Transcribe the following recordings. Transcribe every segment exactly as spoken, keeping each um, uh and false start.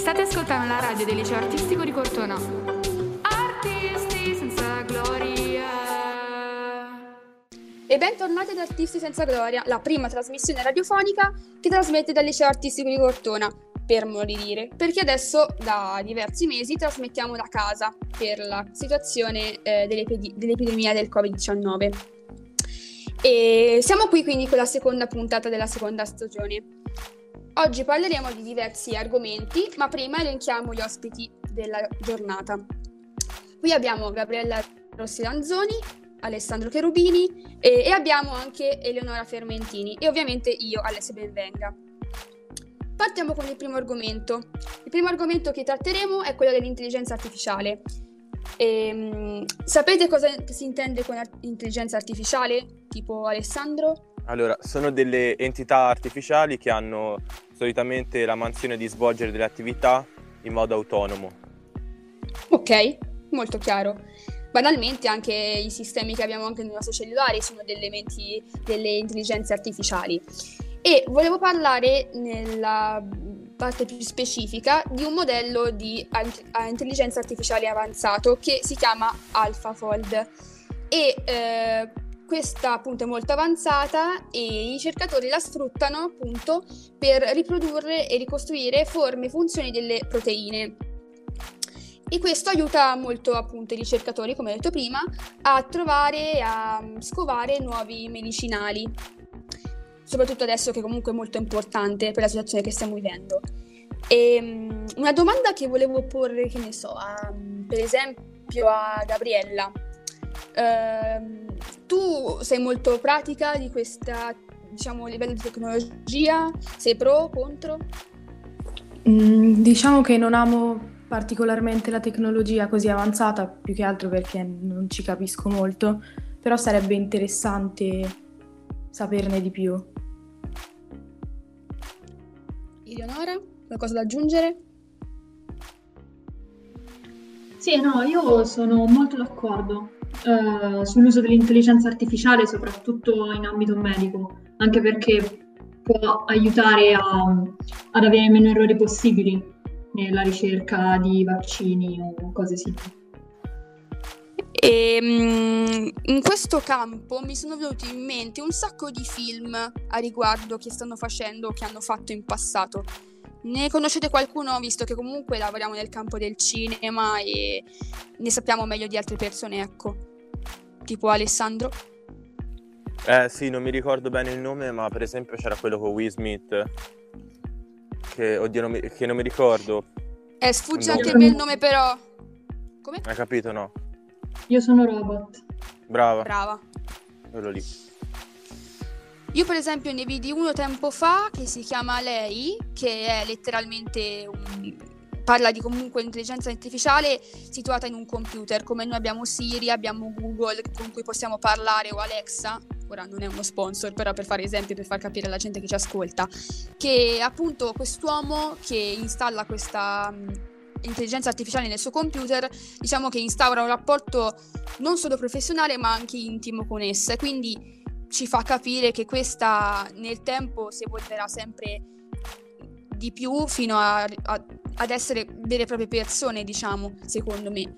State ascoltando la radio del liceo artistico di Cortona. Artisti senza gloria. E bentornati ad Artisti senza gloria, la prima trasmissione radiofonica che trasmette dal liceo artistico di Cortona, per modo di dire, perché adesso da diversi mesi trasmettiamo da casa per la situazione eh, dell'epid- dell'epidemia del covid diciannove. E siamo qui quindi con la seconda puntata della seconda stagione. Oggi parleremo di diversi argomenti, ma prima elenchiamo gli ospiti della giornata. Qui abbiamo Gabriella Rossi Lanzoni, Alessandro Cherubini e, e abbiamo anche Eleonora Fermentini e ovviamente io, Alessia Benvenga. Partiamo con il primo argomento. Il primo argomento che tratteremo è quello dell'intelligenza artificiale. E, sapete cosa si intende con art- intelligenza artificiale? Tipo Alessandro? Allora, sono delle entità artificiali che hanno solitamente la mansione di svolgere delle attività in modo autonomo. Ok, molto chiaro. Banalmente anche i sistemi che abbiamo anche nei nostri cellulari sono delle elementi delle intelligenze artificiali. E volevo parlare nella parte più specifica di un modello di intelligenza artificiale avanzato che si chiama AlphaFold e eh, questa appunto è molto avanzata e i ricercatori la sfruttano appunto per riprodurre e ricostruire forme e funzioni delle proteine. E questo aiuta molto appunto i ricercatori, come detto prima, a trovare e a scovare nuovi medicinali, soprattutto adesso che comunque è molto importante per la situazione che stiamo vivendo. E una domanda che volevo porre, che ne so, a, per esempio a Gabriella. Uh, tu sei molto pratica di questa, diciamo, livello di tecnologia? Sei pro, contro? Mm, diciamo che non amo particolarmente la tecnologia così avanzata, più che altro perché non ci capisco molto, però sarebbe interessante saperne di più. Eleonora, qualcosa da aggiungere? Sì, no, io sono molto d'accordo eh, sull'uso dell'intelligenza artificiale, soprattutto in ambito medico, anche perché può aiutare a, ad avere meno errori possibili nella ricerca di vaccini o cose simili. E in questo campo mi sono venuti in mente un sacco di film a riguardo che stanno facendo o che hanno fatto in passato. Ne conoscete qualcuno, visto che comunque lavoriamo nel campo del cinema e ne sappiamo meglio di altre persone, ecco. Tipo Alessandro? Eh sì, non mi ricordo bene il nome, ma per esempio c'era quello con Will Smith, che, oddio, non mi, che non mi ricordo. Eh, sfugge No. anche il bel nome però. Come? Hai capito, no? Io sono Robot. Brava. Brava. Quello lì. Io per esempio ne vidi uno tempo fa che si chiama Lei, che è letteralmente un... parla di comunque intelligenza artificiale situata in un computer, come noi abbiamo Siri, abbiamo Google con cui possiamo parlare o Alexa, ora non è uno sponsor, però per fare esempio, per far capire alla gente che ci ascolta, che appunto quest'uomo che installa questa intelligenza artificiale nel suo computer, diciamo che instaura un rapporto non solo professionale ma anche intimo con essa, quindi ci fa capire che questa nel tempo si evolverà sempre di più fino a, a, ad essere vere e proprie persone, diciamo, secondo me.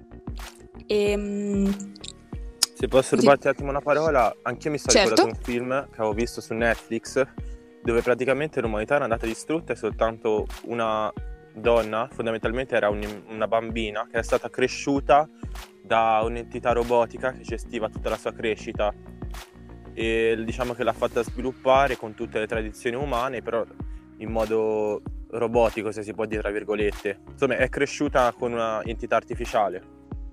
E, Se posso rubarti un attimo una parola, anch'io mi sto certo. ricordando un film che avevo visto su Netflix dove praticamente l'umanità era andata distrutta e soltanto una donna, fondamentalmente era un, una bambina, che è stata cresciuta da un'entità robotica che gestiva tutta la sua crescita e diciamo che l'ha fatta sviluppare con tutte le tradizioni umane, però in modo robotico, se si può dire tra virgolette. Insomma, è cresciuta con una entità artificiale.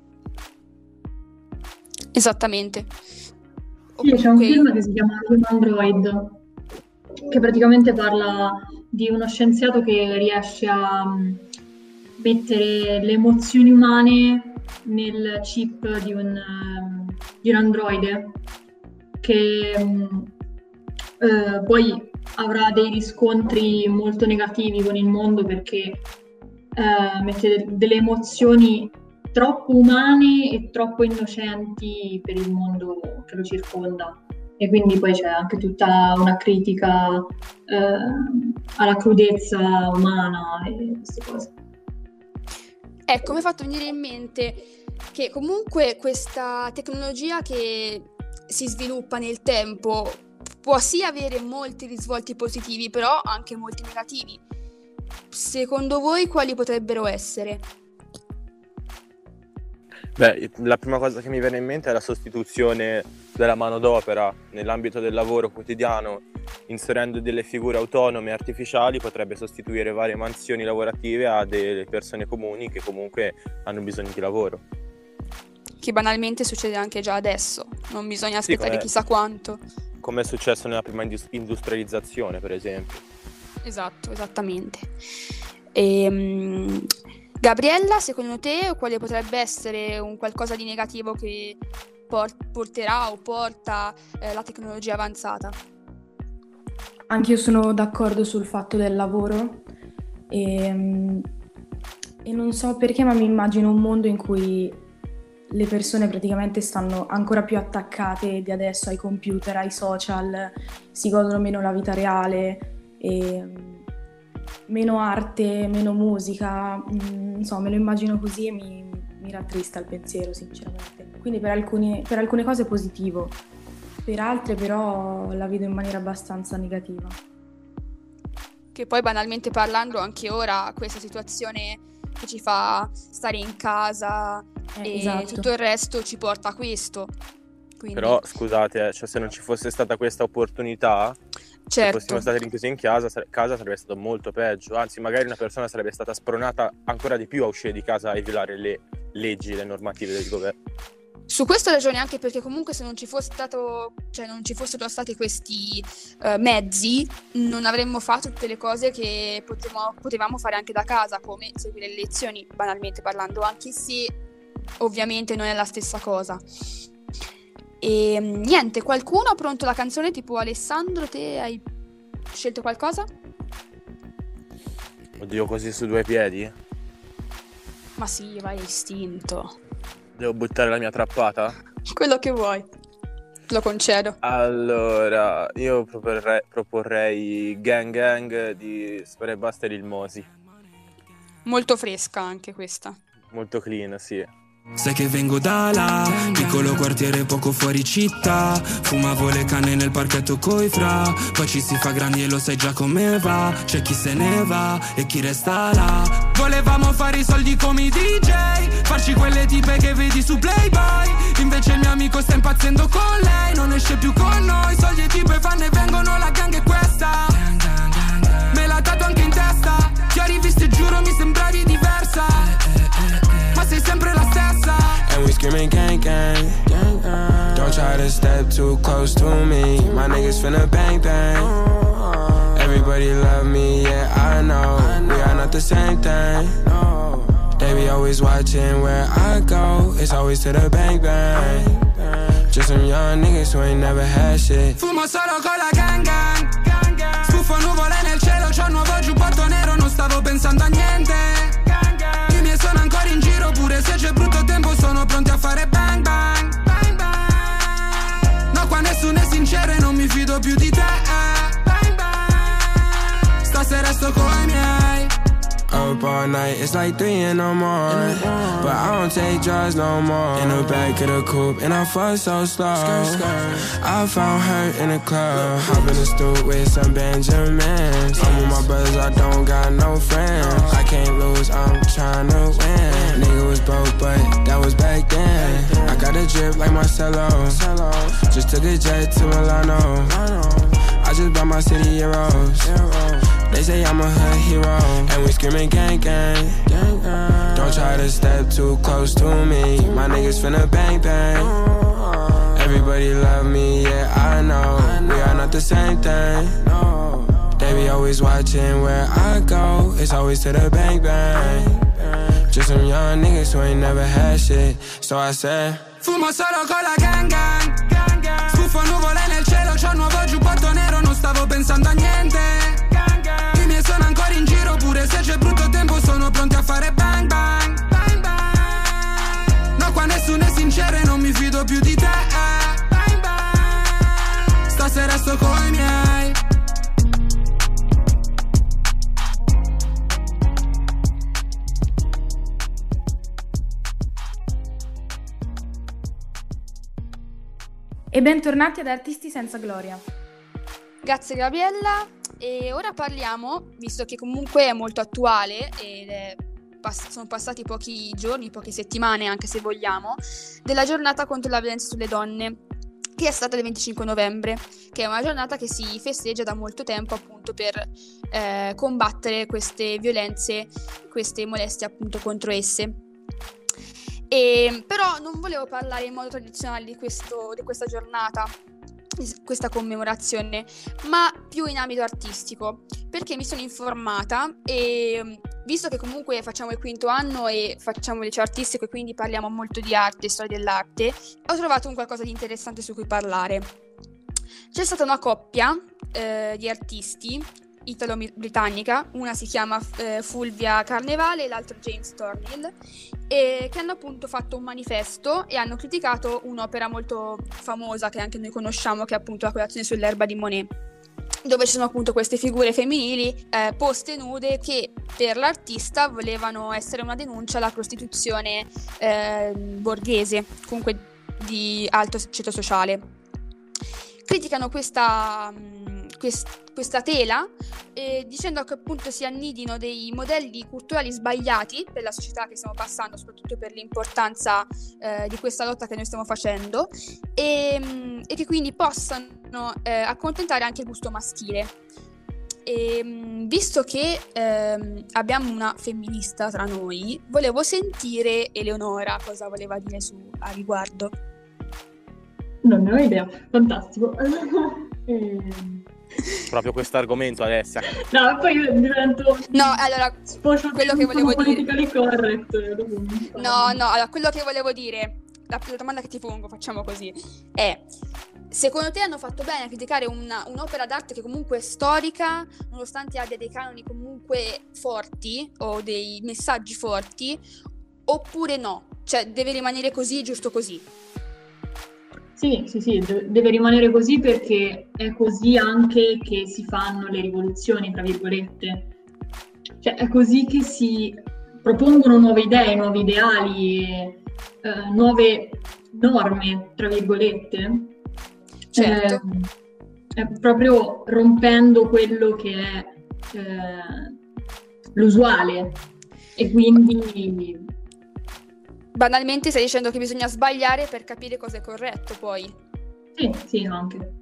Esattamente. Sì, c'è un film che si chiama Android, che praticamente parla di uno scienziato che riesce a mettere le emozioni umane nel chip di un, di un androide che eh, poi avrà dei riscontri molto negativi con il mondo perché eh, mette delle emozioni troppo umane e troppo innocenti per il mondo che lo circonda. e quindi poi c'è anche tutta una critica eh, alla crudezza umana e queste cose. Ecco, mi è fatto venire in mente che comunque questa tecnologia che si sviluppa nel tempo può sì avere molti risvolti positivi, però anche molti negativi. Secondo voi quali potrebbero essere? Beh, la prima cosa che mi viene in mente è la sostituzione della manodopera nell'ambito del lavoro quotidiano, inserendo delle figure autonome e artificiali potrebbe sostituire varie mansioni lavorative a delle persone comuni che comunque hanno bisogno di lavoro. Che banalmente succede anche già adesso, non bisogna aspettare sì, chissà quanto. Come è successo nella prima industrializzazione, per esempio. Esatto, esattamente. Ehm... Gabriella, secondo te quale potrebbe essere un qualcosa di negativo che por- porterà o porta eh, la tecnologia avanzata? Anche io sono d'accordo sul fatto del lavoro e, e non so perché, ma mi immagino un mondo in cui le persone praticamente stanno ancora più attaccate di adesso ai computer, ai social, si godono meno la vita reale e meno arte, meno musica, mh, insomma me lo immagino così e mi, mi rattrista il pensiero sinceramente. Quindi per alcuni, per alcune cose è positivo, per altre però la vedo in maniera abbastanza negativa. Che poi banalmente parlando anche ora questa situazione che ci fa stare in casa eh, e esatto. tutto il resto ci porta a questo. Quindi... Però scusate, eh, cioè, se non ci fosse stata questa opportunità, certo. se fossimo stati rinchiusi in casa, sare- casa sarebbe stato molto peggio. Anzi, magari una persona sarebbe stata spronata ancora di più a uscire di casa e violare le leggi, le normative del governo. Su questo ho ragione, anche perché comunque se non ci fosse stato, cioè non ci fossero stati questi uh, mezzi, non avremmo fatto tutte le cose che potevamo, potevamo fare anche da casa, come seguire le lezioni, banalmente parlando, anche se ovviamente non è la stessa cosa. E niente, qualcuno ha pronto la canzone? Tipo Alessandro, te hai scelto qualcosa? Oddio, così su due piedi? Ma sì, vai istinto. Devo buttare la mia trappata? Quello che vuoi, lo concedo. Allora, io proporrei, proporrei Gang Gang di Sfera Ebbasta e Lil Mosey. Molto fresca anche questa. Molto clean, sì. Sai che vengo da là, piccolo quartiere poco fuori città. Fumavo le canne nel parchetto coi fra. Poi ci si fa grandi e lo sai già come va. C'è chi se ne va e chi resta là. Volevamo fare i soldi come i D J, farci quelle tipe che vedi su Playboy. Invece il mio amico sta impazzendo con lei, non esce più con noi. Soldi e tipe fanno e vengono, la gang è questa. Me l'ha dato anche in testa. Ti ho rivisto e giuro mi sembravi diversa, ma sei sempre la stessa. And we screaming gang gang, gang, gang. Don't try to step too close to me. My niggas finna bang bang. Everybody love me, yeah I know. We are not the same thing. They be always watching where I go. It's always to the bang bang. Just some young niggas who ain't never had shit. Fumo solo con la gang gang. Scuffo nuvole nel cielo, c'ho un nuovo giubbotto nero, non stavo pensando a niente. Sono ancora in giro pure se c'è brutto tempo, sono pronti a fare bang bang, bang bang. No, qua nessuno è sincero e non mi fido più di te, bang bang. Stasera sto con i miei. Up all night, it's like three in the morning, but I don't take drugs no more. In the back of the coupe, and I fuck so slow. I found her in the club, hop in the stoop with some Benjamins. I'm with my brothers, I don't got no friends. I can't lose, I'm tryna win. Nigga was broke, but that was back then. I got a drip like Marcelo, just took a jet to Milano. I just bought my city heroes. They say I'm a hood hero, and we screaming gang gang. Don't try to step too close to me. My niggas finna bang bang. Everybody love me, yeah I know. We are not the same thing. They be always watching where I go. It's always to the bang bang. Just some young niggas who ain't never had shit. So I said, fumo solo con la gang gang. Scuffo nuvole nel cielo, c'ho un nuovo giubbotto nero, non stavo pensando a niente. I miei sono ancora in giro pure se c'è brutto tempo, sono pronti a fare bang bang, bang bang. No, qua nessuno è sincero e non mi fido più di te, bang bang. E bentornati ad Artisti senza gloria. Grazie Gabriella, e ora parliamo, visto che comunque è molto attuale ed è pass- sono passati pochi giorni, poche settimane anche se vogliamo, della giornata contro la violenza sulle donne, che è stata il venticinque novembre, che è una giornata che si festeggia da molto tempo appunto per eh, combattere queste violenze, queste molestie appunto contro esse. E, però non volevo parlare in modo tradizionale di, questo, di questa giornata, di questa commemorazione, ma più in ambito artistico, perché mi sono informata e visto che comunque facciamo il quinto anno e facciamo il liceo artistico e quindi parliamo molto di arte e storia dell'arte, ho trovato un qualcosa di interessante su cui parlare. C'è stata una coppia eh, di artisti italo-britannica, una si chiama eh, Fulvia Carnevale e l'altro James Thornhill, e che hanno appunto fatto un manifesto e hanno criticato un'opera molto famosa che anche noi conosciamo, che è appunto La colazione sull'erba di Monet, dove ci sono appunto queste figure femminili eh, poste nude che per l'artista volevano essere una denuncia alla prostituzione eh, borghese, comunque di alto ceto sociale. Criticano questa, quest, questa tela eh, dicendo che appunto si annidino dei modelli culturali sbagliati per la società che stiamo passando, soprattutto per l'importanza eh, di questa lotta che noi stiamo facendo, e, e che quindi possano eh, accontentare anche il gusto maschile. E, visto che ehm, abbiamo una femminista tra noi, volevo sentire Eleonora cosa voleva dire su, a riguardo. Non ne ho idea, fantastico. ehm... Proprio questo argomento, Alessia. No, poi io divento... No, allora, quello che volevo dire... correct. No, no, allora, quello che volevo dire, la, la domanda che ti pongo, facciamo così, è: secondo te hanno fatto bene a criticare una, un'opera d'arte che comunque è storica, nonostante abbia dei canoni comunque forti o dei messaggi forti, oppure no? Cioè, deve rimanere così, giusto così? Sì, sì, sì, deve rimanere così perché è così anche che si fanno le rivoluzioni, tra virgolette. Cioè, è così che si propongono nuove idee, nuovi ideali, eh, nuove norme, tra virgolette. Certo. Eh, è proprio rompendo quello che è eh, l'usuale. E quindi... Banalmente stai dicendo che bisogna sbagliare per capire cosa è corretto, poi. Sì, sì, anche.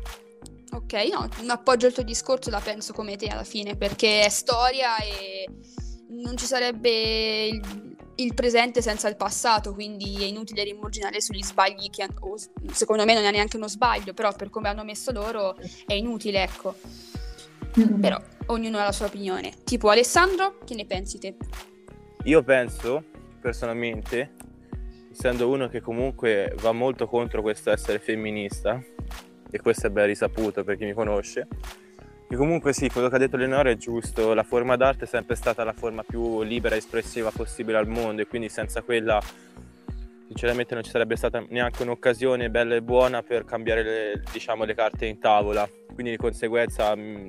Ok, no, appoggio il tuo discorso, la penso come te alla fine, perché è storia e non ci sarebbe il, il presente senza il passato, quindi è inutile rimuginare sugli sbagli che o, secondo me non è neanche uno sbaglio, però per come hanno messo loro è inutile, ecco. Mm-hmm. Però ognuno ha la sua opinione. Tipo Alessandro, che ne pensi te? Io penso, personalmente, essendo uno che comunque va molto contro questo essere femminista, e questo è ben risaputo per chi mi conosce, che comunque sì, quello che ha detto Eleonora è giusto, la forma d'arte è sempre stata la forma più libera e espressiva possibile al mondo, e quindi senza quella sinceramente non ci sarebbe stata neanche un'occasione bella e buona per cambiare le, diciamo, le carte in tavola, quindi di conseguenza mh,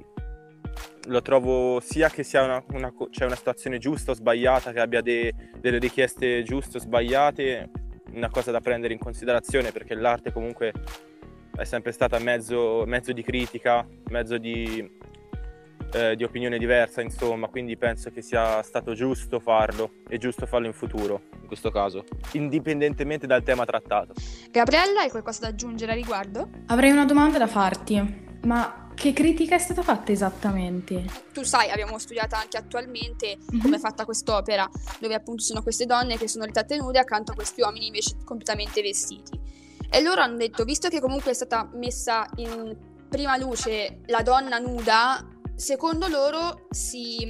lo trovo sia che sia una, una, cioè una situazione giusta o sbagliata, che abbia de, delle richieste giuste o sbagliate, una cosa da prendere in considerazione, perché l'arte comunque è sempre stata mezzo, mezzo di critica, mezzo di, eh, di opinione diversa, insomma, quindi penso che sia stato giusto farlo e giusto farlo in futuro, in questo caso, indipendentemente dal tema trattato. Gabriella, hai qualcosa da aggiungere a riguardo? Avrei una domanda da farti, ma che critica è stata fatta esattamente? Tu sai, abbiamo studiato anche attualmente mm-hmm. come è fatta quest'opera, dove appunto sono queste donne che sono ritratte nude accanto a questi uomini invece completamente vestiti. E loro hanno detto, visto che comunque è stata messa in prima luce la donna nuda, secondo loro si...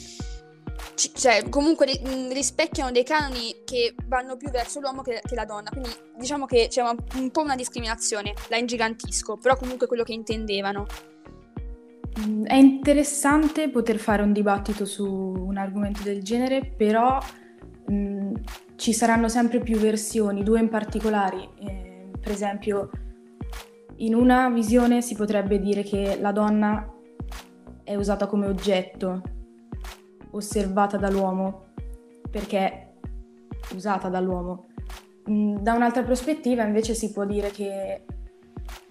c- cioè comunque ri- rispecchiano dei canoni che vanno più verso l'uomo che, che la donna, quindi diciamo che c'è una, un po' una discriminazione, la ingigantisco, però comunque quello che intendevano. È interessante poter fare un dibattito su un argomento del genere, però mh, ci saranno sempre più versioni, due in particolare. Eh, per esempio, in una visione si potrebbe dire che la donna è usata come oggetto, osservata dall'uomo, perché è usata dall'uomo. Da un'altra prospettiva invece si può dire che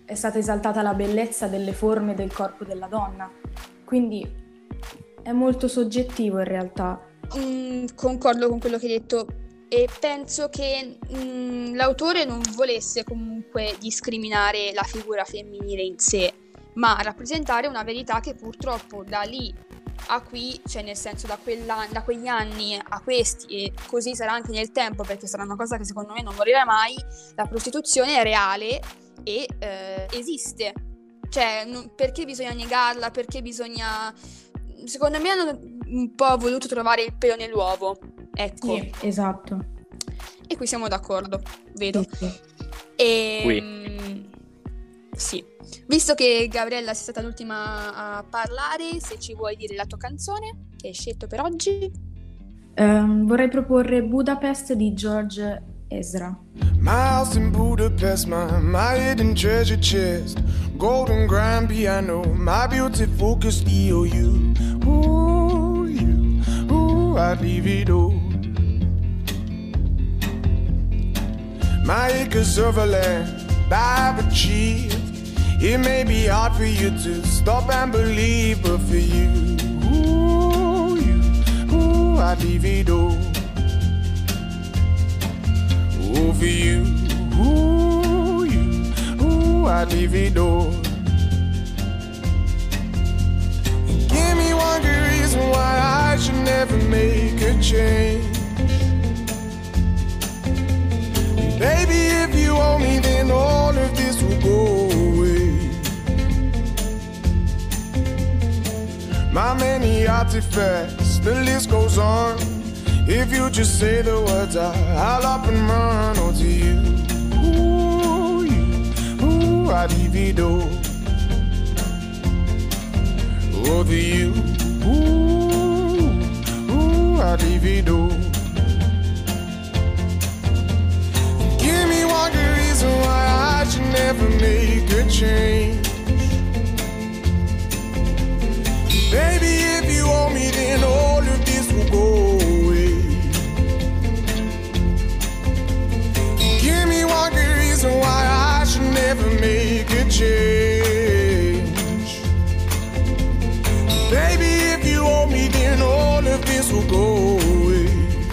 è stata esaltata la bellezza delle forme del corpo della donna, quindi è molto soggettivo in realtà. Mm, concordo con quello che hai detto e penso che mm, l'autore non volesse comunque discriminare la figura femminile in sé, ma rappresentare una verità che purtroppo da lì a qui, cioè nel senso da, quella, da quegli anni a questi, e così sarà anche nel tempo, perché sarà una cosa che secondo me non morirà mai, la prostituzione è reale e eh, esiste. Cioè, non, perché bisogna negarla? Perché bisogna... Secondo me hanno un po' voluto trovare il pelo nell'uovo, ecco. Sì, esatto. E qui siamo d'accordo, vedo. Sì, sì. E... Qui. Sì. Visto che Gabriella sei stata l'ultima a parlare, se ci vuoi dire la tua canzone che hai scelto per oggi. Um, vorrei proporre Budapest di George Ezra. My house in Budapest, my, my hidden treasure chest, golden grand piano, my beautiful Castillo, you, ooh, you, ooh, I'd leave it all. My acres of land I've achieved, it may be hard for you to stop and believe, but for you, ooh, you, ooh, I'd leave it all. Ooh, for you, ooh, you, ooh, I'd leave it all. Give me one good reason why I should never make a change. Baby, if you owe me, then all of this will go away. My many artifacts, the list goes on. If you just say the words, I, I'll up and run. Oh, to you, ooh, you, ooh, I'd leave it all. Oh, to you, ooh, ooh, I'd leave it all. Give me one good reason why I should never make a change. Baby, if you owe me, then all of this will go away. Give me one good reason why I should never make a change. Baby, if you owe me, then all of this will go away.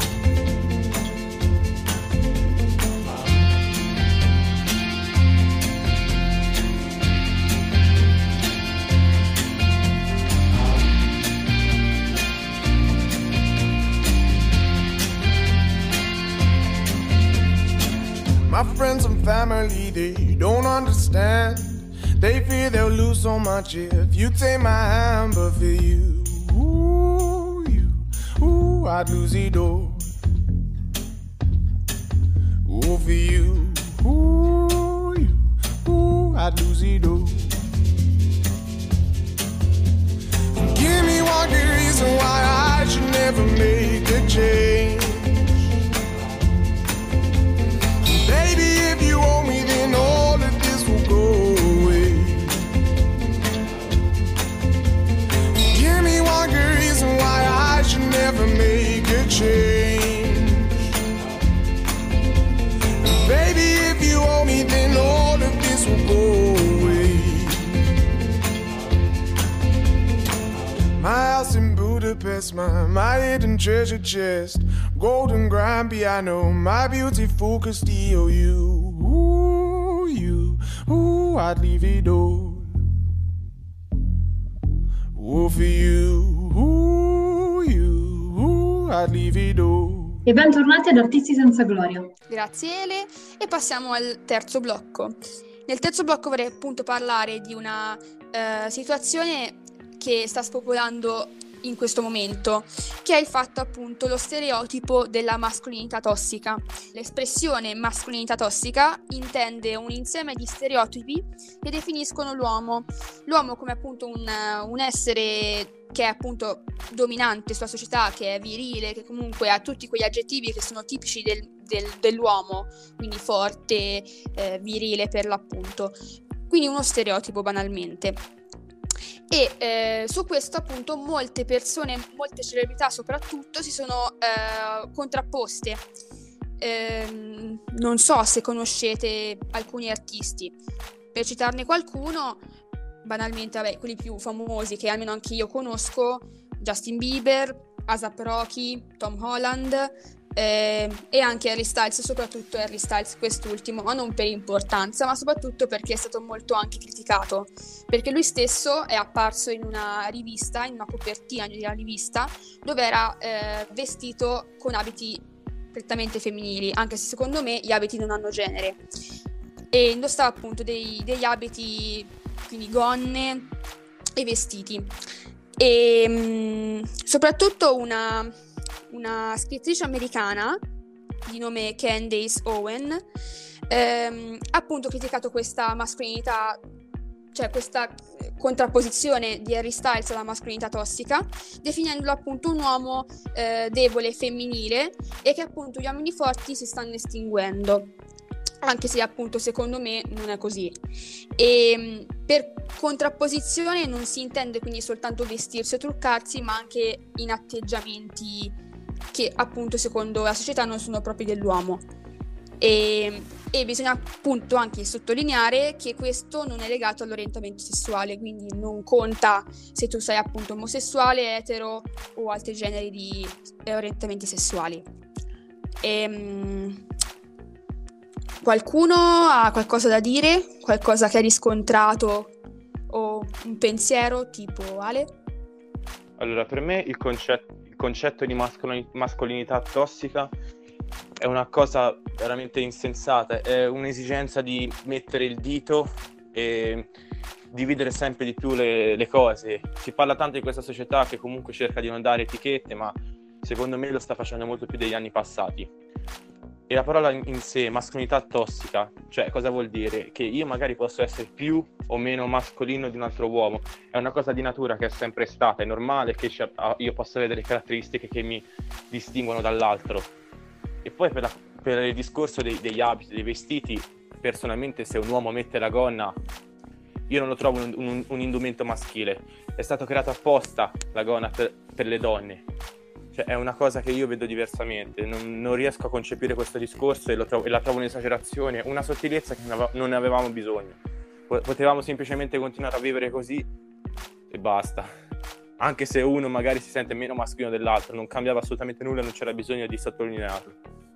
My friends and family, they don't understand. They fear they'll lose so much if you take my hand. But for you, ooh, you, ooh, I'd lose it all. Ooh, for you, ooh, you, ooh, I'd lose it all. Give me one good reason why I should never make a change. Baby, if you owe me, then all of this will go away. Give me one good reason why I should never make a change. Baby, if you owe me, then all of this will go away. My house in Budapest, my, my hidden treasure chest, golden grand piano, my beautiful Castillo, you, ooh, you, ooh, I'd leave it all. Ooh, for you, ooh, you, ooh, I'd leave it all. E bentornati ad Artisti senza gloria. Grazie Ele, e passiamo al terzo blocco. Nel terzo blocco vorrei appunto parlare di una uh, situazione che sta spopolando in questo momento, che è il fatto appunto lo stereotipo della mascolinità tossica. L'espressione mascolinità tossica intende un insieme di stereotipi che definiscono l'uomo, l'uomo come appunto un, un essere che è appunto dominante sulla società, che è virile, che comunque ha tutti quegli aggettivi che sono tipici del, del, dell'uomo, quindi forte, eh, virile per l'appunto. Quindi uno stereotipo banalmente. E eh, su questo appunto molte persone, molte celebrità soprattutto, si sono eh, contrapposte. Eh, non so se conoscete alcuni artisti. per citarne qualcuno, banalmente, vabbè, quelli più famosi che almeno anche io conosco, Justin Bieber, A$ap Rocky, Tom Holland, eh, e anche Harry Styles, soprattutto Harry Styles quest'ultimo, ma non per importanza, ma soprattutto perché è stato molto anche criticato, perché lui stesso è apparso in una rivista, in una copertina di una rivista, dove era eh, vestito con abiti prettamente femminili, anche se secondo me gli abiti non hanno genere, e indossava appunto dei, degli abiti, quindi gonne e vestiti. E mh, soprattutto una, una scrittrice americana di nome Candace Owen ehm, ha appunto criticato questa mascolinità, cioè questa contrapposizione di Harry Styles alla mascolinità tossica, definendolo appunto un uomo eh, debole e femminile, e che appunto gli uomini forti si stanno estinguendo, anche se appunto secondo me non è così. E per contrapposizione non si intende quindi soltanto vestirsi o truccarsi, ma anche in atteggiamenti che appunto secondo la società non sono propri dell'uomo. E, e bisogna appunto anche sottolineare che questo non è legato all'orientamento sessuale, quindi non conta se tu sei appunto omosessuale, etero o altri generi di orientamenti sessuali. E, qualcuno ha qualcosa da dire? Qualcosa che ha riscontrato o un pensiero tipo Ale? Allora, per me il concetto, il concetto di mascolini- mascolinità tossica è una cosa veramente insensata, è un'esigenza di mettere il dito e dividere sempre di più le, le cose. Si parla tanto di questa società che comunque cerca di non dare etichette, ma secondo me lo sta facendo molto più degli anni passati. E la parola in sé, mascolinità tossica, cioè cosa vuol dire? Che io magari posso essere più o meno mascolino di un altro uomo, è una cosa di natura che è sempre stata, è normale che io possa avere delle caratteristiche che mi distinguono dall'altro. E poi per, la, per il discorso dei, degli abiti, dei vestiti, personalmente se un uomo mette la gonna, io non lo trovo un, un, un indumento maschile, è stato creato apposta la gonna per, per le donne. Cioè, è una cosa che io vedo diversamente, non, non riesco a concepire questo discorso e, lo trovo, e la trovo un'esagerazione, una sottilezza che non ne avevamo bisogno. Potevamo semplicemente continuare a vivere così e basta. Anche se uno magari si sente meno mascolino dell'altro, non cambiava assolutamente nulla, non c'era bisogno di sottolinearlo.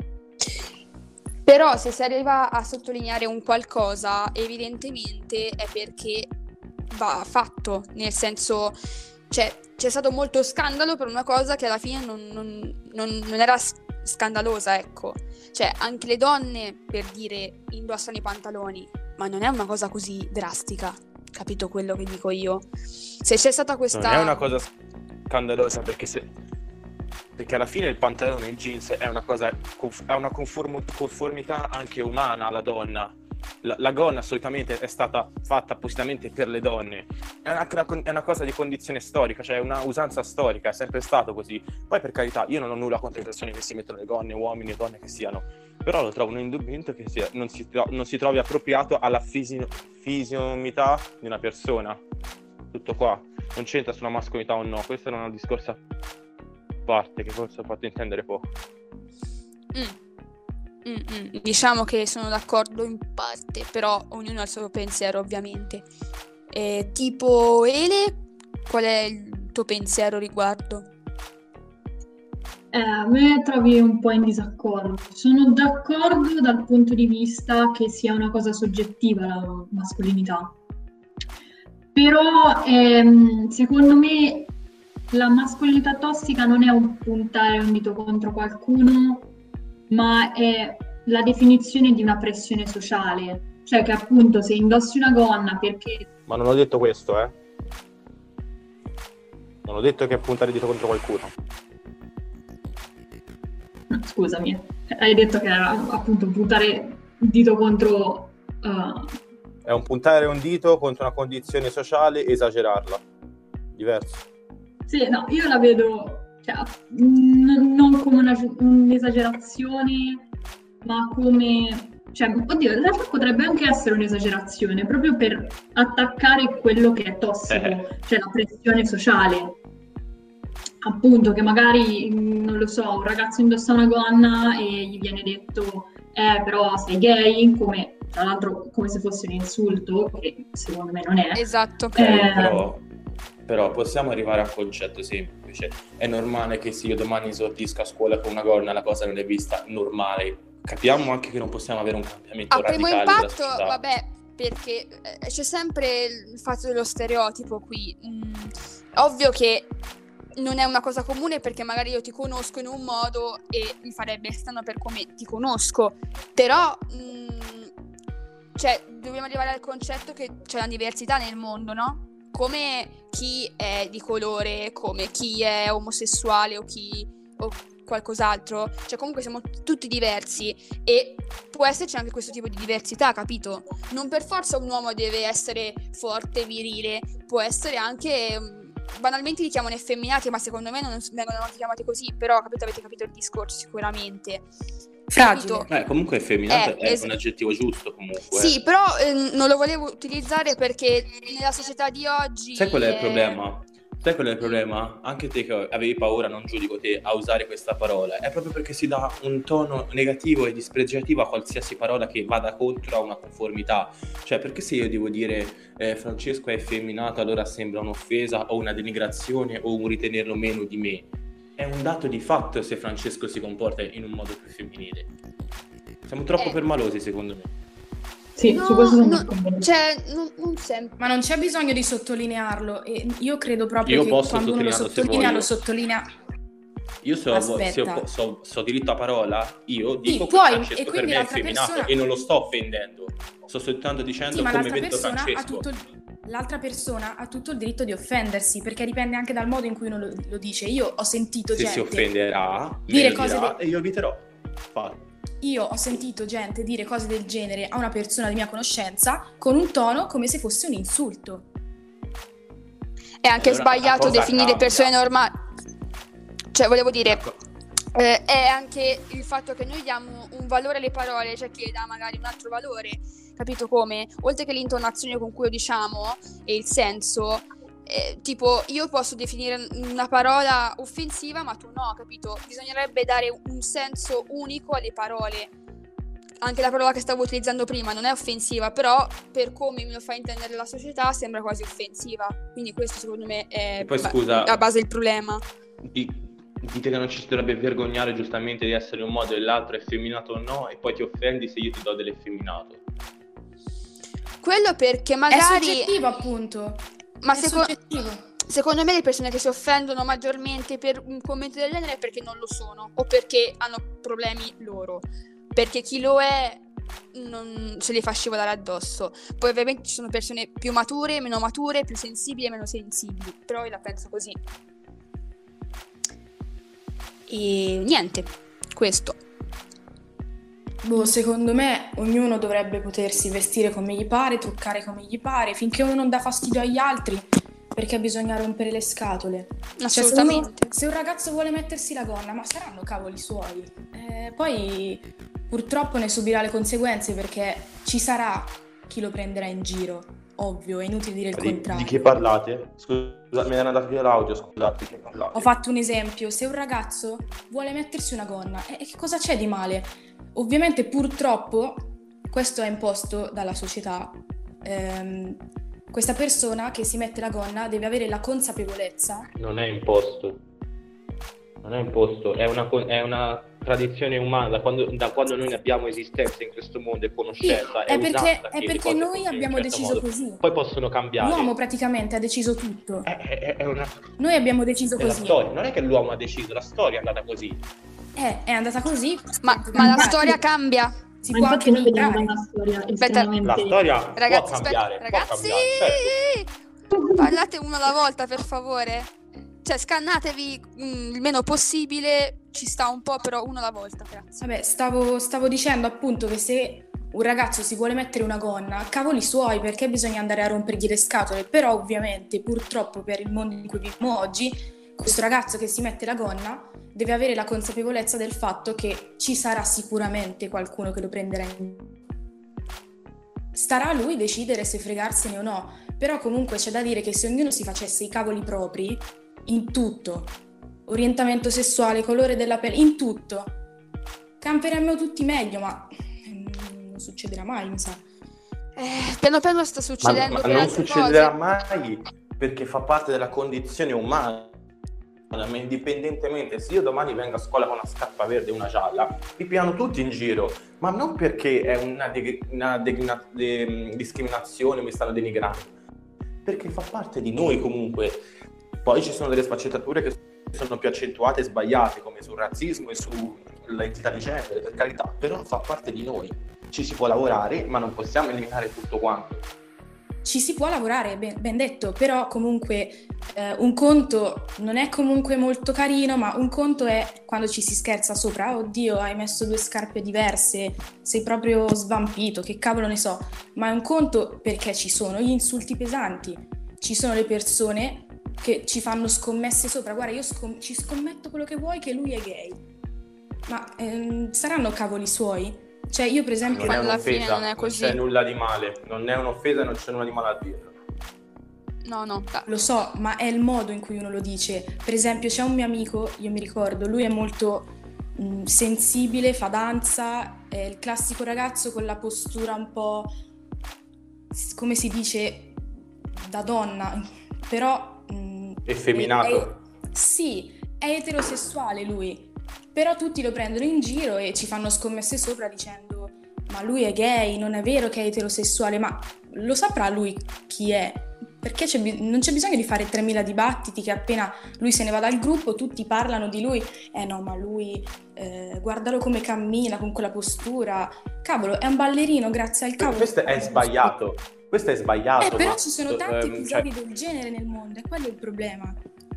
Però se si arriva a sottolineare un qualcosa, evidentemente è perché va fatto, nel senso, cioè c'è stato molto scandalo per una cosa che alla fine non, non, non, non era scandalosa, ecco. Cioè anche le donne, per dire, indossano i pantaloni, ma non è una cosa così drastica, capito quello che dico io? Se c'è stata questa... Non è una cosa scandalosa perché se... perché alla fine il pantalone e il jeans è una cosa, ha una conform- conformità anche umana alla donna. La, la gonna solitamente è stata fatta appositamente per le donne, è una, è una cosa di condizione storica, cioè una usanza storica, è sempre stato così. Poi per carità, io non ho nulla contro le persone che si mettono le gonne, uomini e donne che siano, però lo trovo un indumento che sia, non, si tro- non si trovi appropriato alla fisi- fisionomità di una persona. Tutto qua, non c'entra sulla mascolinità o no, questo era un discorso a parte che forse ho fatto intendere poco. Mm. Mm-mm. Diciamo che sono d'accordo in parte, però ognuno ha il suo pensiero ovviamente. Eh, tipo Ele, qual è il tuo pensiero riguardo? Eh, a me trovi un po' in disaccordo. Sono d'accordo dal punto di vista che sia una cosa soggettiva la mascolinità, però ehm, secondo me la mascolinità tossica non è un puntare un dito contro qualcuno, ma è la definizione di una pressione sociale, cioè che appunto se indossi una gonna perché... Ma non ho detto questo, eh? Non ho detto che è puntare il dito contro qualcuno. Scusami, hai detto che era appunto puntare il dito contro... Uh... È un puntare un dito contro una condizione sociale e esagerarla. Diverso. Sì, no, io la vedo... Cioè, n- non come una, un'esagerazione, ma come... Cioè, oddio, in realtà potrebbe anche essere un'esagerazione, proprio per attaccare quello che è tossico, eh. cioè la pressione sociale. Appunto, che magari, non lo so, un ragazzo indossa una gonna e gli viene detto, eh, però sei gay, come tra l'altro come se fosse un insulto, che secondo me non è. Esatto. Ok, Eh, però, però possiamo arrivare a un concetto semplice. È normale che se io domani esordisco a scuola con una gonna la cosa non è vista normale. Capiamo anche che non possiamo avere un cambiamento A primo radicale della impatto, società. vabbè, perché eh, c'è sempre il fatto dello stereotipo qui. Mm, ovvio che non è una cosa comune perché magari io ti conosco in un modo e mi farebbe strano per come ti conosco, però mm, cioè dobbiamo arrivare al concetto che c'è una diversità nel mondo, no? Come chi è di colore, come chi è omosessuale o chi o qualcos'altro, cioè comunque siamo tutti diversi e può esserci anche questo tipo di diversità, capito? Non per forza un uomo deve essere forte, virile, può essere anche mh, banalmente li chiamano effeminati, ma secondo me non vengono chiamati così, però capito, avete capito il discorso sicuramente. Fragile. Capito? Eh, comunque effeminato Eh, è es- un aggettivo giusto comunque. Sì, però eh, non lo volevo utilizzare perché nella società di oggi Sai qual è il è- problema? Sai qual è il problema? Anche te che avevi paura, non giudico te, a usare questa parola. È proprio perché si dà un tono negativo e dispregiativo a qualsiasi parola che vada contro a una conformità. Cioè, perché se io devo dire eh, Francesco è effeminato, allora sembra un'offesa o una denigrazione o un ritenerlo meno di me? È un dato di fatto se Francesco si comporta in un modo più femminile. Siamo troppo Eh. permalosi, secondo me. sì, No, su questo sono no, d'accordo. cioè, non, non sempre. Ma non c'è bisogno di sottolinearlo e io credo proprio Io che posso quando uno lo sottolinearlo se sottolinea voglio. lo sottolinea. Io so, Aspetta. se ho, so, so diritto a parola, io Sì, dico puoi, che Francesco e per quindi me è l'altra effeminato persona- e non lo sto offendendo. Sto soltanto dicendo Sì, ma come l'altra vedo persona, ha Francesco. tutto il, l'altra persona ha tutto il diritto di offendersi, perché dipende anche dal modo in cui uno lo, lo dice. Io ho sentito Se gente si offenderà, dire me lo cose dirà de- e io eviterò. Fatto. Io ho sentito gente dire cose del genere a una persona di mia conoscenza con un tono come se fosse un insulto. È anche Allora, la sbagliato cosa definire cambia. persone normali. Cioè, volevo dire, Ecco. eh, è anche il fatto che noi diamo un valore alle parole, c'è chi le dà magari un altro valore, capito come? Oltre che l'intonazione con cui lo diciamo e il senso, eh, tipo io posso definire una parola offensiva, ma tu no, capito? Bisognerebbe dare un senso unico alle parole. Anche la parola che stavo utilizzando prima non è offensiva, però per come me lo fa intendere la società sembra quasi offensiva. Quindi questo secondo me è E poi, ba- scusa- a base il problema. Di- dite che non ci si dovrebbe vergognare giustamente di essere un modo e l'altro effeminato o no, e poi ti offendi se io ti do dell'effeminato. Quello perché È magari... soggettivo, appunto. Ma È seco- soggettivo. secondo me le persone che si offendono maggiormente per un commento del genere è perché non lo sono o perché hanno problemi loro. Perché chi lo è non se li fa scivolare addosso. Poi ovviamente ci sono persone più mature, meno mature, più sensibili e meno sensibili. Però io la penso così. E niente, questo. Boh, secondo me ognuno dovrebbe potersi vestire come gli pare, truccare come gli pare, finché uno non dà fastidio agli altri, perché bisogna rompere le scatole. Cioè, se, Assolutamente. uno- se un ragazzo vuole mettersi la gonna, ma saranno cavoli suoi. Eh, poi purtroppo ne subirà le conseguenze, perché ci sarà chi lo prenderà in giro, ovvio, è inutile dire il Di, contrario. di che parlate? Scusa, mi era andato via l'audio, scusate, di che parlate? Ho fatto un esempio, se un ragazzo vuole mettersi una gonna, e che cosa c'è di male? Ovviamente purtroppo questo è imposto dalla società. Ehm, questa persona che si mette la gonna deve avere la consapevolezza. Non è imposto. Non è imposto, è una, co- è una tradizione umana, da quando, da quando noi ne abbiamo esistenza in questo mondo e Sì, conoscenza. è usata perché, che è le perché cose noi funzionino abbiamo in un certo deciso modo. così. Poi possono cambiare. L'uomo praticamente ha deciso tutto. È, è- è una Noi abbiamo deciso è la così. storia, non è che l'uomo ha deciso, la storia è andata così. Eh, è andata così. Ma, ma la storia cambia. Si Ma può infatti anche noi veniamo da migliorare. una storia Aspetta. estremamente... La storia Ragazzi, può cambiare, aspetta, può ragazzi, cambiare, certo. parlate uno alla volta, per favore. Cioè, scannatevi mm, il meno possibile, ci sta un po', però uno alla volta, grazie. Vabbè, stavo, stavo dicendo appunto che se un ragazzo si vuole mettere una gonna, cavoli suoi, perché bisogna andare a rompergli le scatole. Però ovviamente, purtroppo, per il mondo in cui viviamo oggi, questo ragazzo che si mette la gonna deve avere la consapevolezza del fatto che ci sarà sicuramente qualcuno che lo prenderà in... Starà a lui decidere se fregarsene o no. Però comunque c'è da dire che se ognuno si facesse i cavoli propri in tutto, orientamento sessuale, colore della pelle, in tutto, camperemmo tutti meglio, ma mm, non succederà mai, mi sa. Eh, piano piano sta succedendo ma, per ma non altre succederà cose. mai, perché fa parte della condizione umana. Ma indipendentemente, se io domani vengo a scuola con una scarpa verde e una gialla, mi piano tutti in giro, ma non perché è una, de- una de- de- discriminazione, mi stanno denigrando, perché fa parte di noi comunque. Poi ci sono delle sfaccettature che sono più accentuate e sbagliate, come sul razzismo e sull'identità di genere, per carità, però fa parte di noi. Ci si può lavorare, ma non possiamo eliminare tutto quanto. Ci si può lavorare, ben, ben detto, però comunque eh, un conto non è comunque molto carino, ma un conto è quando ci si scherza sopra. Oddio, hai messo due scarpe diverse, sei proprio svampito, che cavolo ne so. Ma è un conto perché ci sono gli insulti pesanti, ci sono le persone che ci fanno scommesse sopra. Guarda, io scom- ci scommetto quello che vuoi che lui è gay. Ma ehm, saranno cavoli suoi? Cioè io per esempio Non è alla fine un'offesa, non è così. non c'è nulla di male, non è un'offesa, non c'è nulla di male a dirlo. No, no. lo so, ma è il modo in cui uno lo dice. Per esempio c'è un mio amico, io mi ricordo, lui è molto mh, sensibile, fa danza, è il classico ragazzo con la postura un po', come si dice, da donna, però mh, Effeminato. è- è- sì, è eterosessuale lui, però tutti lo prendono in giro e ci fanno scommesse sopra dicendo ma lui è gay, non è vero che è eterosessuale, ma lo saprà lui chi è? Perché c'è bi- non c'è bisogno di fare tremila dibattiti che appena lui se ne va dal gruppo tutti parlano di lui, eh no ma lui, eh, guardalo come cammina con quella postura, cavolo è un ballerino grazie al cavolo. Questo è sbagliato, questo è sbagliato. Eh però ma, ci sono tanti ehm, episodi cioè, del genere nel mondo, è quello il problema.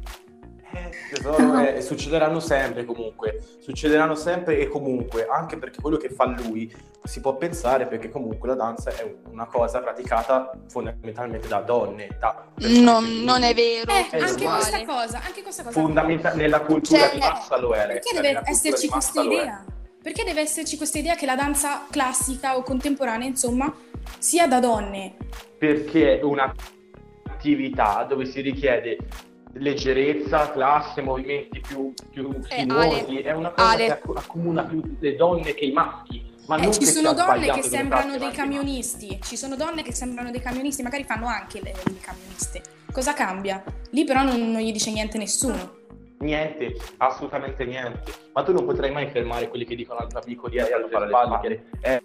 eh, tesoro, eh, succederanno sempre comunque, succederanno sempre e comunque, anche perché quello che fa lui si può pensare, perché comunque la danza è una cosa praticata fondamentalmente da donne, da No, non è vero. Eh, È anche uguale. questa cosa, anche questa cosa. Fondamenta- nella cultura Cioè, di massa lo è. Perché cioè, deve nella cultura esserci di massa questa lo è. idea? Perché deve esserci questa idea che la danza classica o contemporanea, insomma, sia da donne? Perché è un'attività dove si richiede leggerezza, classe, movimenti più, più Eh, sinuosi, Ale, è una cosa Ale. che acc- accomuna più le donne che i maschi. Ma Eh, non ci che sono sia donne sbagliato che di sembrano mettersi dei davanti ai maschi. camionisti, ci sono donne che sembrano dei camionisti, magari fanno anche le, le camioniste. Cosa cambia? Lì però non, non gli dice niente nessuno. Niente, assolutamente niente. Ma tu non potrai mai fermare quelli che dicono al tuo amico di alle spalle che è,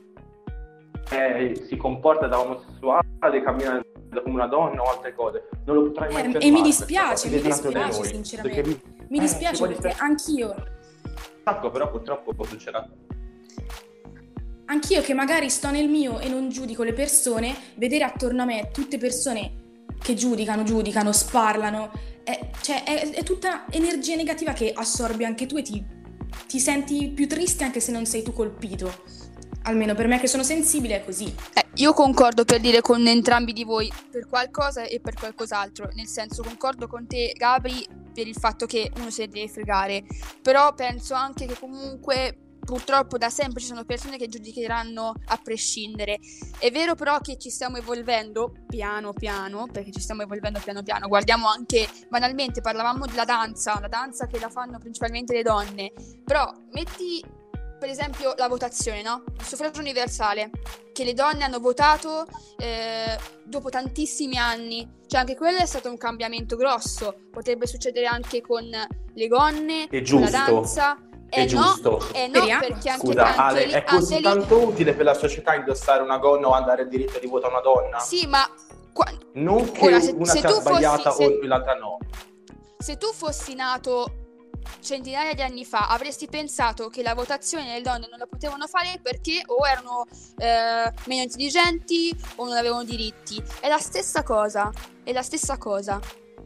è- si comporta da omosessuale, cammina come una donna o altre cose. Non lo potrai mai Eh, fermare. e mi questa dispiace, cosa, mi ed è nato da dispiace noi. sinceramente. Perché Mi eh, dispiace ci può perché dispiacere anch'io, un sacco, però purtroppo succederà. anch'io che magari sto nel mio e non giudico le persone, vedere attorno a me tutte persone che giudicano, giudicano, sparlano, è, cioè, è, è tutta energia negativa che assorbi anche tu e ti, ti senti più triste anche se non sei tu colpito. Almeno per me che sono sensibile è così. Eh, io concordo per dire con entrambi di voi per qualcosa e per qualcos'altro, nel senso concordo con te Gabri per il fatto che uno se ne deve fregare, però penso anche che comunque purtroppo da sempre ci sono persone che giudicheranno a prescindere. È vero però che ci stiamo evolvendo piano piano, perché ci stiamo evolvendo piano piano, guardiamo anche banalmente, parlavamo della danza, la danza che la fanno principalmente le donne, però metti per esempio la votazione, no? Il suffragio universale, che le donne hanno votato eh, dopo tantissimi anni, cioè anche quello è stato un cambiamento grosso, potrebbe succedere anche con le donne, È con la giusto, danza. è Eh giusto. no, eh no, Speriamo. perché anche, Scusa, anche Ale, lì, è così anche lì- tanto utile per la società indossare una gonna o andare il diritto di voto a una donna? Sì, ma qua- Non che ora, se, una se sia tu fossi, sbagliata se, o l'altra no. se tu fossi nato centinaia di anni fa, avresti pensato che la votazione le donne non la potevano fare perché o erano eh, meno intelligenti o non avevano diritti. È la stessa cosa, è la stessa cosa,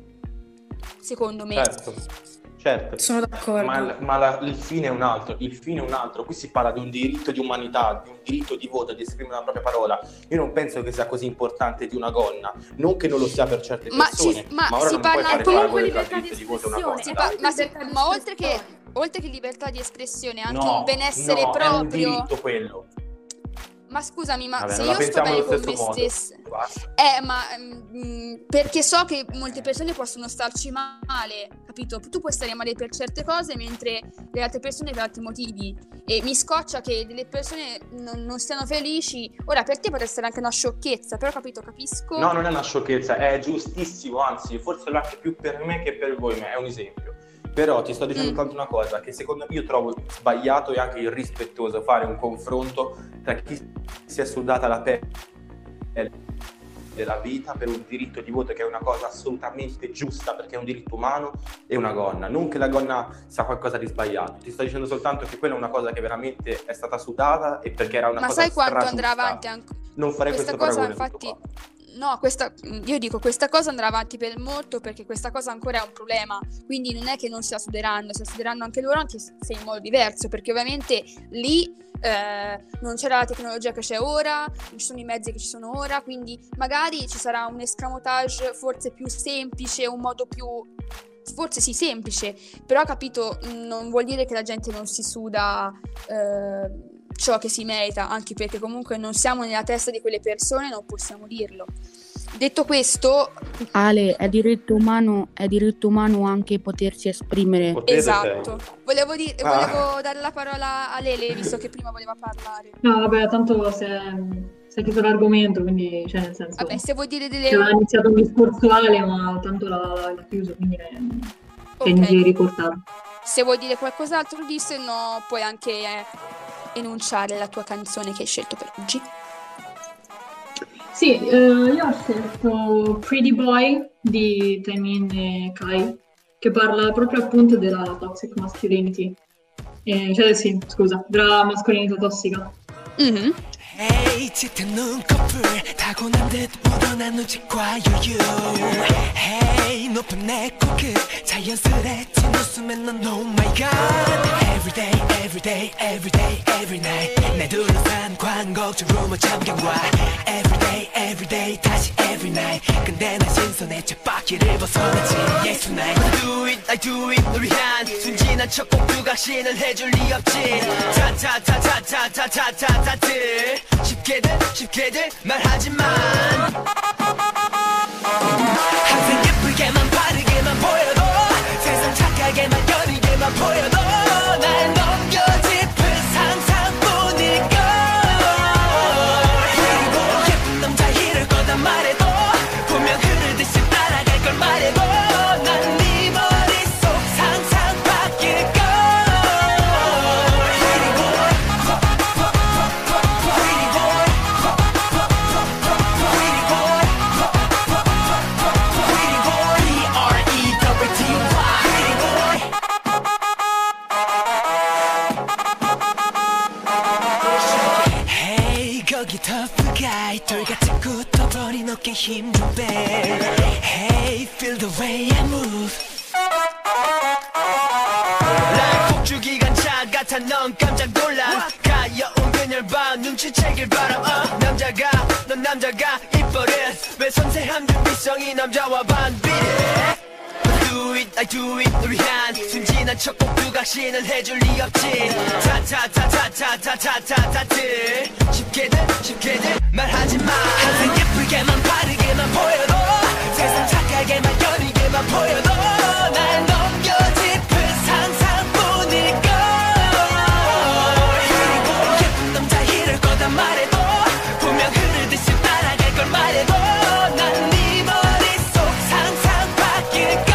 secondo me. Certo, certo. Sono d'accordo. Ma, ma la- il fine è un altro, il fine è un altro. Qui si parla di un diritto di umanità, di un diritto di voto, di esprimere la propria parola. Io non penso che sia così importante di una gonna, non che non lo sia per certe Ma persone, ci- ma ma ora si non puoi parla fare comunque paragone di tra libertà diritto di di voto e una donna. Si espressione. pa- dai. ma, se- Libertà di ma oltre che, espressione. oltre che libertà di espressione, anche No, un benessere no, è un proprio. diritto quello. Ma scusami, ma Vabbè, se non la io sto pensiamo bene allo con stesso me modo. stessa, Basta. eh, ma mm, perché so che molte persone possono starci male, capito? Tu puoi stare male per certe cose, mentre le altre persone per altri motivi. E mi scoccia che delle persone non, non stiano felici. Ora, per te potrebbe essere anche una sciocchezza, però, capito, capisco. No, non è una sciocchezza, è giustissimo, anzi, forse lo è anche più per me che per voi, ma è un esempio. Però ti sto dicendo Mm. tanto una cosa, che secondo me io trovo sbagliato e anche irrispettoso fare un confronto tra chi si è sudata la pelle della vita per un diritto di voto che è una cosa assolutamente giusta perché è un diritto umano, e una gonna. Non che la gonna sia qualcosa di sbagliato, ti sto dicendo soltanto che quella è una cosa che veramente è stata sudata e perché era una Ma cosa sai quanto stragiusta. andrà avanti anche Non farei questa questo cosa, paragone. tutto infatti. qua. No, questa, io dico questa cosa andrà avanti per molto, perché questa cosa ancora è un problema, quindi non è che non si suderanno, si suderanno anche loro, anche se in modo diverso, perché ovviamente lì eh, non c'era la tecnologia che c'è ora, non ci sono i mezzi che ci sono ora, quindi magari ci sarà un escamotage forse più semplice, un modo più, forse sì, semplice, però capito, non vuol dire che la gente non si suda eh, ciò che si merita, anche perché comunque non siamo nella testa di quelle persone, non possiamo dirlo. Detto questo, Ale, è diritto umano, è diritto umano anche potersi esprimere. Potere esatto, sei. volevo, dire, Ah. volevo dare la parola a Lele, visto che prima voleva parlare. No, vabbè, tanto si è, si è chiuso l'argomento, quindi, cioè, nel senso, Vabbè, se vuoi dire cioè, delle... aveva iniziato un discorso Ale, ma tanto l'ha, l'ha chiuso, quindi è, è Ok. inutile riportarlo. Se vuoi dire qualcos'altro di, se no puoi anche eh, enunciare la tua canzone che hai scelto per oggi. Sì, eh, io ho scelto Pretty Boy di Taemin e Kai, che parla proprio appunto della toxic masculinity. Eh, cioè sì, scusa, della mascolinità tossica. Mhm. Hey, 짙은 눈꺼풀 타고난 듯 묻어난 눈빛과 여유 Hey, 높은 내 코끝 자연스레 찐 웃음에 넌 Oh my god Every day, every day, every day, every night 내 둘러싼 광곡적 루머 참견과 Every day, every day, 다시 every night 근데 난 신선해 쳇바퀴를 벗어나지 Yes tonight I do it, I do it 널 위한 순진한 척꼭 두각신을 해줄 리 없지 타타타타타타타타타타들 쉽게들 쉽게들 말하지만 항상 예쁘게만 바르게만 보여도 세상 착하게만 여리게만 보여도 날 넘겨짚을 상상뿐일걸 그리고 예쁜 남자 이럴 거다 말해도 분명 흐르듯이 따라갈 걸 말해도 난 네 머릿속 상상 바뀔걸 그리고 Hey 거기 tough guy 돌같이 굳어버린 어깨 힘 좀 빼 Hey feel the way I move Like 폭주기관차 같아 넌 깜짝 놀란 가여운 그녀봐 눈치채길 바람 uh. 남자가 넌 남자가 이뻐를 왜 섬세함 준비성이 남자와 반비례 I do it, I do it 널 위한 순진한 척꼭 두각신을 해줄 리 없지 타타타타타타타타타들 쉽게들 쉽게들 말하지마 항상 예쁘게만 바르게만 보여도 세상 착하게만 여리게만 보여도 날 넘겨짚을 상상뿐일걸 그리고 예쁜 남자 이럴 거다 말해도 분명 흐르듯이 따라갈 걸 말해도 난 네 머릿속 상상 바뀔걸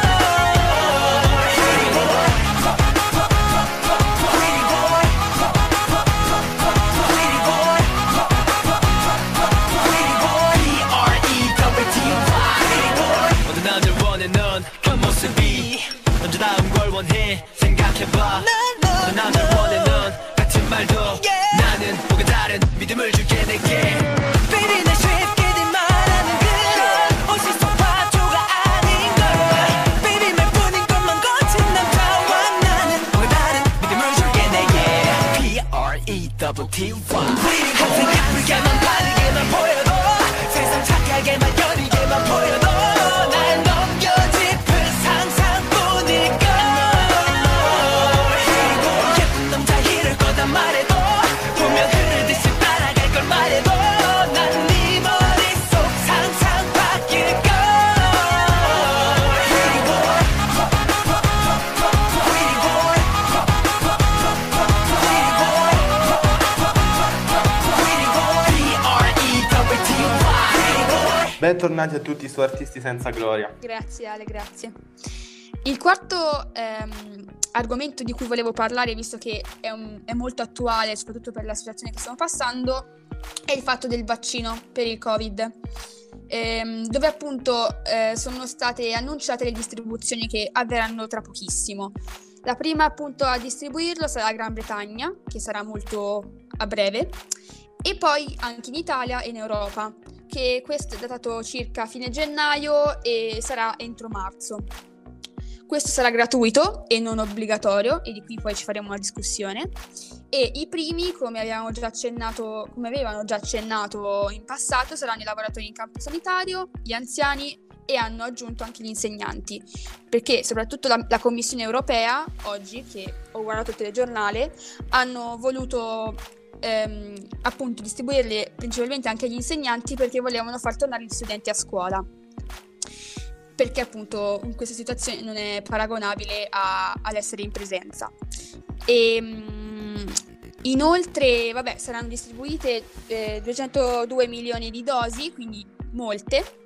어떤 남자를 원해 넌 그 모습이 남자다운 걸 원해 생각해봐 어떤 남자를 원해 넌 같은 말도 나는 뭔가 다른 믿음을 줄게 내게 Baby 날 쉽게들 말하는 그런 오시소파초가 아닌걸 Baby 말뿐인 것만 거친 남자와 나는 뭔가 다른 믿음을 줄게 내게 P R E T T Y 항상 예쁘게만 바르게만 보여도 세상 착하게만 여리게만 보여도 날 넘겨짚을 상상뿐일걸 그리고 예쁜 남자 이럴 거다 말해도 분명 흐르듯이 따라갈 Bentornati a tutti su Artisti Senza Gloria. Grazie Ale, grazie. Il quarto ehm, argomento di cui volevo parlare, visto che è, un, è molto attuale, soprattutto per la situazione che stiamo passando, è il fatto del vaccino per il Covid, ehm, dove appunto eh, sono state annunciate le distribuzioni che avverranno tra pochissimo. La prima appunto a distribuirlo sarà la Gran Bretagna, che sarà molto a breve, e poi anche in Italia e in Europa, che questo è datato circa a fine gennaio e sarà entro marzo. Questo sarà gratuito e non obbligatorio, e di qui poi ci faremo una discussione. E i primi, come avevamo già accennato, come avevano già accennato in passato, saranno i lavoratori in campo sanitario, gli anziani e hanno aggiunto anche gli insegnanti, perché soprattutto la, la Commissione europea, oggi, che ho guardato il telegiornale, hanno voluto ehm, appunto distribuirli principalmente anche agli insegnanti, perché volevano far tornare gli studenti a scuola, perché appunto in questa situazione non è paragonabile a, all'essere in presenza. E mh, inoltre, vabbè, saranno distribuite eh, duecentodue milioni di dosi, quindi molte.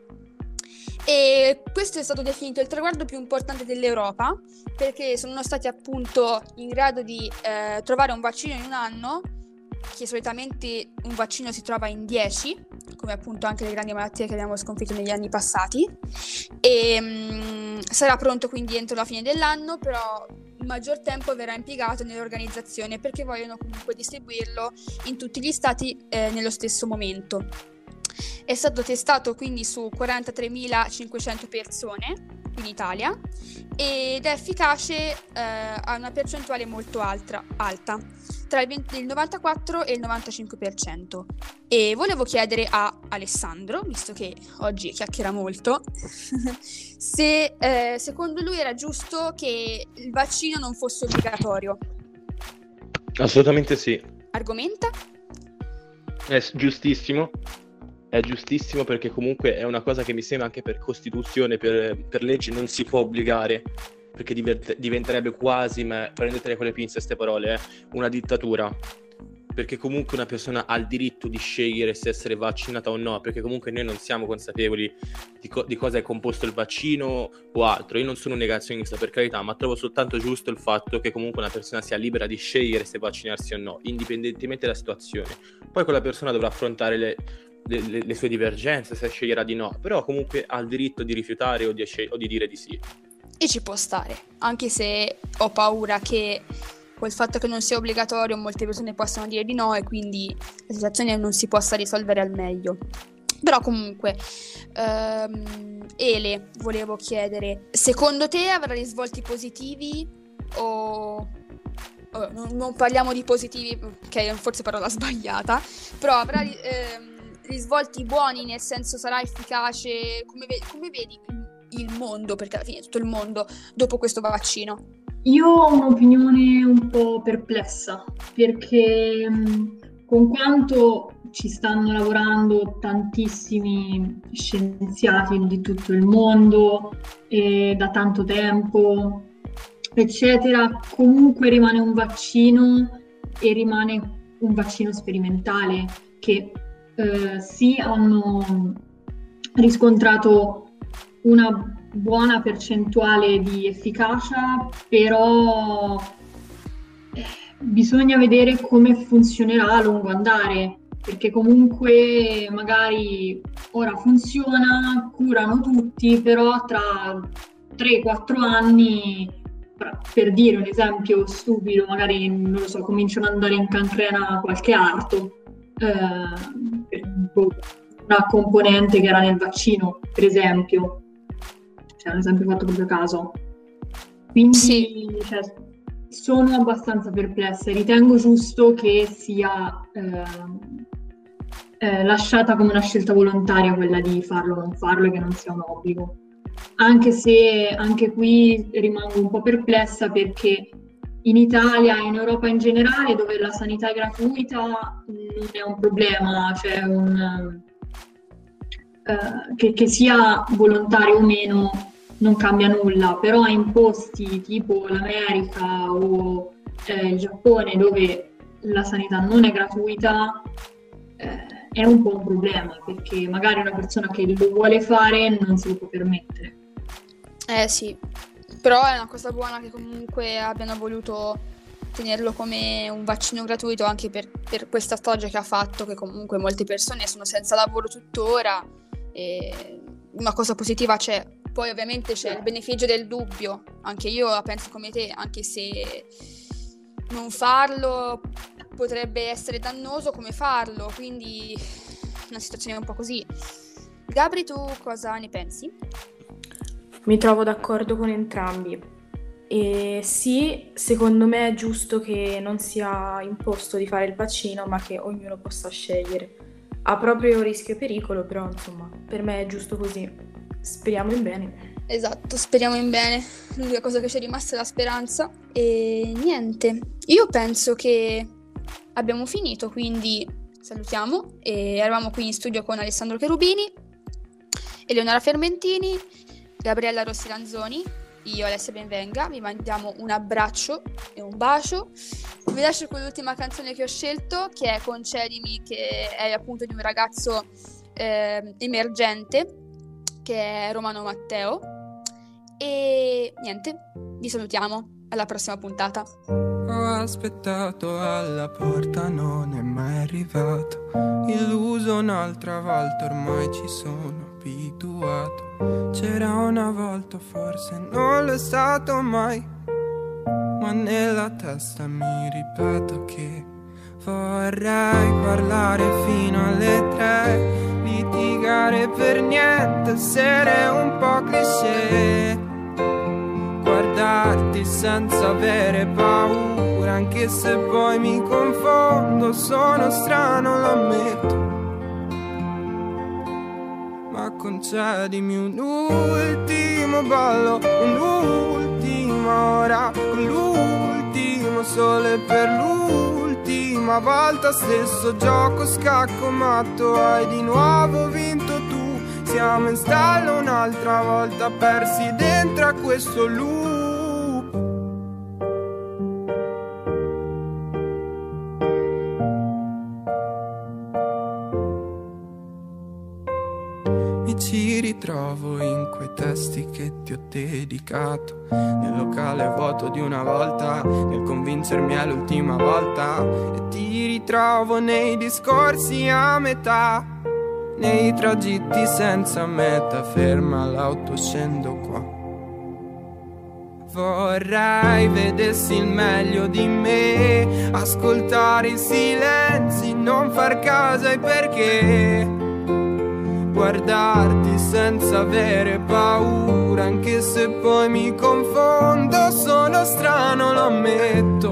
E questo è stato definito il traguardo più importante dell'Europa, perché sono stati appunto in grado di eh, trovare un vaccino in un anno, che solitamente un vaccino si trova in dieci, come appunto anche le grandi malattie che abbiamo sconfitto negli anni passati, e mh, sarà pronto quindi entro la fine dell'anno, però il maggior tempo verrà impiegato nell'organizzazione, perché vogliono comunque distribuirlo in tutti gli stati eh, nello stesso momento. È stato testato quindi su quarantatremilacinquecento persone in Italia ed è efficace eh, a una percentuale molto alta, alta tra il, venti, il novantaquattro e il novantacinque per cento. E volevo chiedere a Alessandro, visto che oggi chiacchiera molto, se eh, secondo lui era giusto che il vaccino non fosse obbligatorio. Assolutamente sì. Argomenta? È giustissimo. È giustissimo, perché comunque è una cosa che mi sembra anche per Costituzione, per, per legge non si può obbligare, perché divent- diventerebbe quasi, ma prendetele con le pinze queste parole, eh, una dittatura, perché comunque una persona ha il diritto di scegliere se essere vaccinata o no, perché comunque noi non siamo consapevoli di, co- di cosa è composto il vaccino o altro. Io non sono un negazionista, per carità, ma trovo soltanto giusto il fatto che comunque una persona sia libera di scegliere se vaccinarsi o no, indipendentemente dalla situazione. Poi quella persona dovrà affrontare le Le, le, le sue divergenze, se sceglierà di no, però comunque ha il diritto di rifiutare o di, o di dire di sì. E ci può stare, anche se ho paura che col fatto che non sia obbligatorio molte persone possano dire di no e quindi la situazione non si possa risolvere al meglio. Però comunque ehm, Ele, volevo chiedere, secondo te avrà risvolti positivi o... Oh, non, non parliamo di positivi, che è forse parola sbagliata, però avrà ehm, risvolti buoni, nel senso sarà efficace? Come, ve- come vedi il mondo, perché alla fine tutto il mondo, dopo questo vaccino? Io ho un'opinione un po' perplessa, perché mh, con quanto ci stanno lavorando tantissimi scienziati di tutto il mondo e da tanto tempo, eccetera, comunque rimane un vaccino e rimane un vaccino sperimentale che eh, sì hanno riscontrato una buona percentuale di efficacia, però eh, bisogna vedere come funzionerà a lungo andare, perché comunque magari ora funziona, curano tutti, però tra tre quattro anni, per dire un esempio stupido, magari non lo so, cominciano ad andare in cancrena qualche arto, eh, una componente che era nel vaccino, per esempio, cioè un esempio fatto proprio a caso. Quindi sì. Cioè, sono abbastanza perplessa e ritengo giusto che sia eh, eh, lasciata come una scelta volontaria quella di farlo o non farlo, e che non sia un obbligo. Anche se anche qui rimango un po' perplessa, perché in Italia e in Europa in generale, dove la sanità è gratuita, non è un problema, cioè un, eh, che, che sia volontario o meno non cambia nulla, però in posti tipo l'America o eh, il Giappone, dove la sanità non è gratuita, eh, è un po' un problema, perché magari una persona che lo vuole fare non se lo può permettere. Eh sì, però è una cosa buona che comunque abbiano voluto tenerlo come un vaccino gratuito anche per, per questa storia che ha fatto, che comunque molte persone sono senza lavoro tuttora, e una cosa positiva c'è. Poi ovviamente c'è il beneficio del dubbio, anche io la penso come te, anche se non farlo potrebbe essere dannoso come farlo, quindi una situazione un po' così. Gabri, tu cosa ne pensi? Mi trovo d'accordo con entrambi. E sì, secondo me è giusto che non sia imposto di fare il vaccino, ma che ognuno possa scegliere. Ha proprio rischio e pericolo, però insomma, per me è giusto così. Speriamo in bene. Esatto, speriamo in bene. L'unica cosa che ci è rimasta è la speranza. E niente, io penso che abbiamo finito, quindi salutiamo. E eravamo qui in studio con Alessandro Cherubini, Eleonora Fermentini, Gabriella Rossi Lanzoni, io Alessia Benvenga. Vi mandiamo un abbraccio e un bacio. Vi lascio con l'ultima canzone che ho scelto, che è Concedimi, che è appunto di un ragazzo eh, emergente, che è Romano Matteo. E niente, vi salutiamo, alla prossima puntata. Ho aspettato alla porta, non è mai arrivato. Illuso un'altra volta, ormai ci sono abituato. C'era una volta, forse non l'è stato mai, ma nella testa mi ripeto che vorrei parlare fino alle tre, litigare per niente, essere un po' cliché, guardarti senza avere paura, anche se poi mi confondo, sono strano, lo ammetto, ma concedimi un ultimo ballo, un'ultima ora, l'ultimo sole per l'ultima volta, stesso gioco, scacco matto, hai di nuovo vinto tu, siamo in stallo un'altra volta, persi dentro a questo loop. Mi ci ritrovo in quei testi che ti ho dedicato, nel locale vuoto di una volta, nel convincermi è l'ultima volta, e ti ritrovo nei discorsi a metà, nei tragitti senza meta, ferma l'auto, scendo qua. Vorrei vedessi il meglio di me, ascoltare i silenzi, non far caso ai perché, guardarti senza avere paura, anche se poi mi confondo, sono strano, lo ammetto,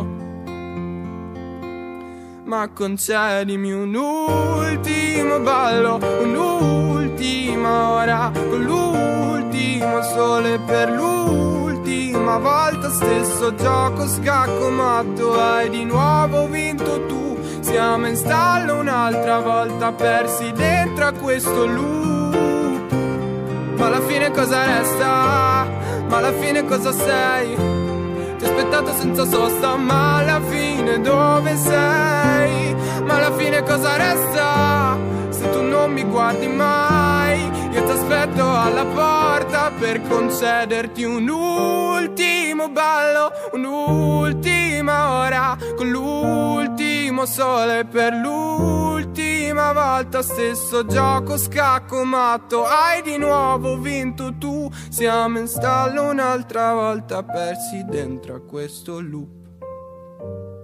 ma concedimi un ultimo ballo, un'ultima ora, con l'ultimo sole per l'ultima volta, stesso gioco, scacco matto, hai di nuovo vinto tu, siamo in stallo un'altra volta, persi dentro a questo loop. Ma alla fine cosa resta? Ma alla fine cosa sei? Ti ho aspettato senza sosta, ma alla fine dove sei? Ma alla fine cosa resta? Se tu non mi guardi mai, io ti aspetto alla porta per concederti un ultimo ballo, un'ultima ora, con l'ultimo sole per l'ultima volta, stesso gioco, scacco matto, hai di nuovo vinto tu, siamo in stallo un'altra volta, persi dentro a questo loop.